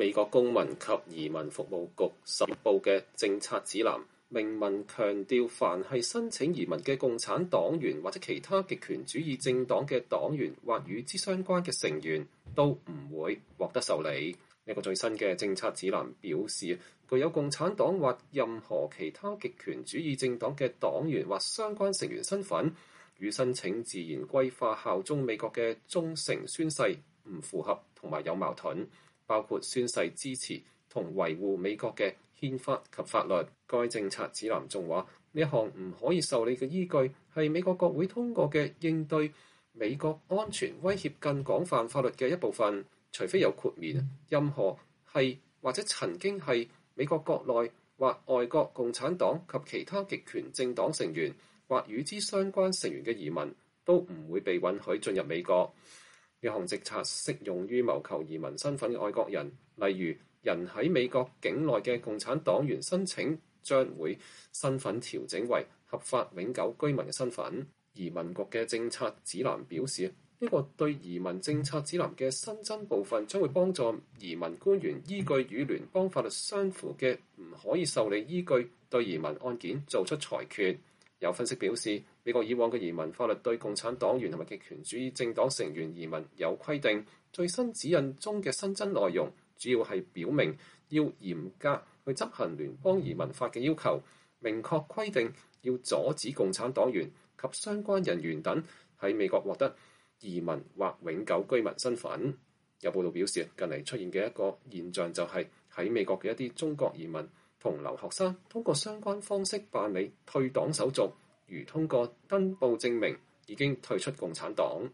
美國公民及移民服務局10月報嘅政策指南，明文強調，凡係申請移民嘅共產黨員或者其他極權主義政黨嘅黨員或與之相關嘅成員，都唔會獲得受理。呢個最新嘅政策指南表示，具有共產黨或任何其他極權主義政黨嘅黨員或相關成員身份，與申請自然歸化效忠美國嘅忠誠宣誓唔符合同埋有矛盾，包括宣誓支持同維護美國嘅憲法及法律。該政策指南仲話，呢一項唔可以受理嘅依據係美國國會通過嘅應對美國安全威脅更廣泛法律嘅一部分，除非有豁免，任何係或者曾經係美國國內或外國共產黨及其他極權政黨成員或與之相關成員嘅移民，都唔會被允許進入美國。呢項政策適用於謀求移民身份嘅外國人，例如人喺美國境內嘅共產黨員申請將會身份調整為合法永久居民嘅身份。移民局嘅政策指南表示，呢個對移民政策指南嘅新增部分將會幫助移民官員依據與聯邦法律相符嘅唔可以受理依據對移民案件做出裁決。有分析表示，美國以往嘅移民法律對共產黨員同埋極權主義政黨成員移民有規定，最新指引中嘅新增內容主要係表明要嚴格去執行聯邦移民法嘅要求，明確規定要阻止共產黨員及相關人員等喺美國獲得移民或永久居民身份。有報道表示，近嚟出現嘅一個現象就係喺美國嘅一啲中國移民同留學生通過相關方式辦理退黨手續，如通過登報證明已經退出共產黨。